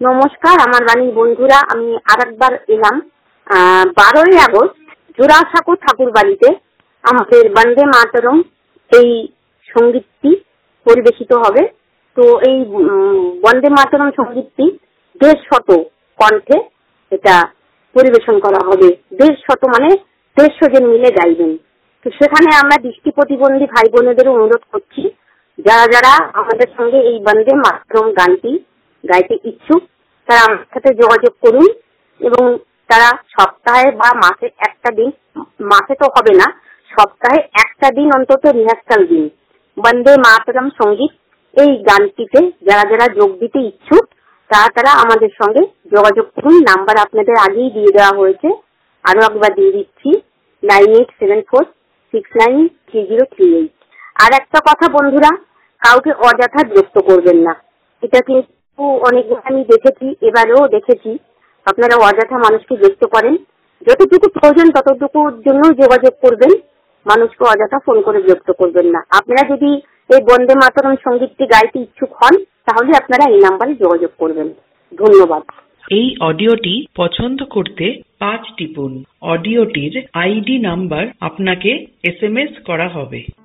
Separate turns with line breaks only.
নমস্কার আমার বাণীর বন্ধুরা, আমি আরেকবার এলাম 12ই আগস্ট জোড়াসাঁকো ঠাকুর বাড়িতে আমাদের বন্দে মাতরম এই সঙ্গীতটি পরিবেশিত হবে। তো এই বন্দে মাতরম সঙ্গীতটি 150 কণ্ঠে এটা পরিবেশন করা হবে। 150 মানে 150 জন মিলে গাইবেন। তো সেখানে আমরা দৃষ্টি প্রতিবন্ধী ভাই বোনেদের অনুরোধ করছি, যারা যারা আমাদের সঙ্গে এই বন্দে মাতরম গানটি গাইতে ইচ্ছুক তারা আমার সাথে যোগাযোগ করুন এবং তারা সপ্তাহে বা মাসে একটা দিন, মাসে তো হবে না, সপ্তাহে একটা দিন অন্তত রিহার্সাল দিন। বন্দে মাতরম সঙ্গীত এই গানটিতে যারা যারা যোগ দিতে ইচ্ছুক তারা আমাদের সঙ্গে যোগাযোগ করুন। নাম্বার আপনাদের আগেই দিয়ে দেওয়া হয়েছে, আরো একবার দিয়ে দিচ্ছি 9874693038। আর একটা কথা বন্ধুরা, কাউকে অযথা বিরক্ত করবেন না। এটা কিন্তু অনেকবার আমি দেখেছি, এবারেও দেখেছি আপনারা অযথা মানুষকে বিরক্ত করেন। যতটুকু প্রয়োজন ততটুকুর জন্য যোগাযোগ করবেন, মানুষকে অযথা ফোন করে বিরক্ত করবেন না। আপনারা যদি এই বন্দে মাতরম সঙ্গীতটি গাইতে ইচ্ছুক হন তাহলে আপনারা এই নাম্বারে যোগাযোগ করবেন। ধন্যবাদ।
এই অডিওটি পছন্দ করতে 5 টিপুন। অডিওটির আইডি নাম্বার আপনাকে SMS করা হবে।